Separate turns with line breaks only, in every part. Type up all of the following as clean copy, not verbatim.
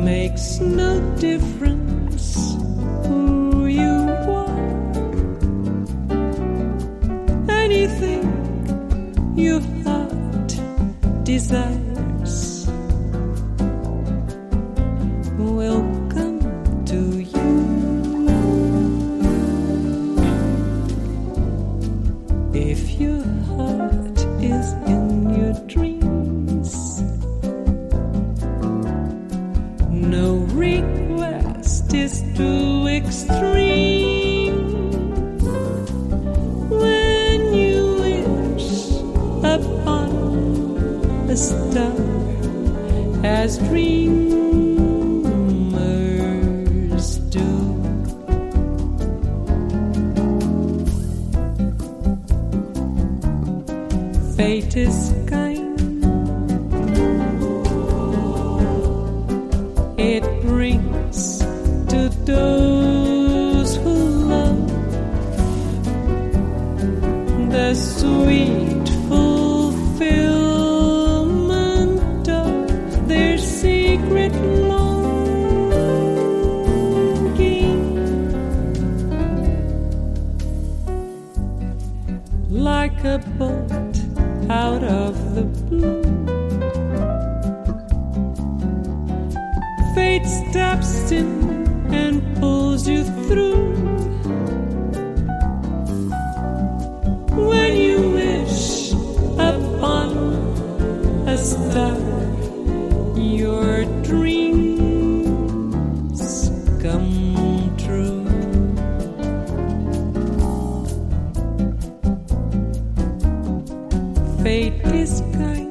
makes no difference who you are. Anything your heart desires will come to you. If your heart is in your dreams, no request is too extreme. When you wish upon a star, as dreamers do, fate is kind. It brings to those who love the sweet fulfillment of their secret longing. Like a bolt out of the blue, fate steps in and pulls you through. When you wish upon a star, your dreams come true. Fate is kind.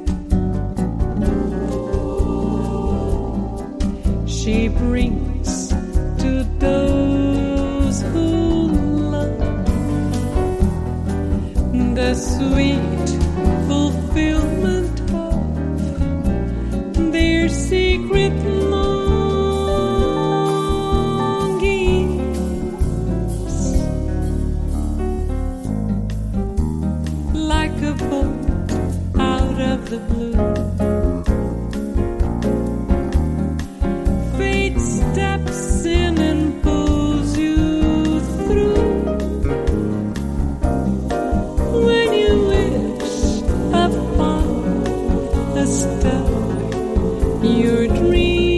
She brings to those who love the sweet fulfillment of their secret longings. Like a bolt out of the blue, steps in and pulls you through. When you wish upon a star, your dream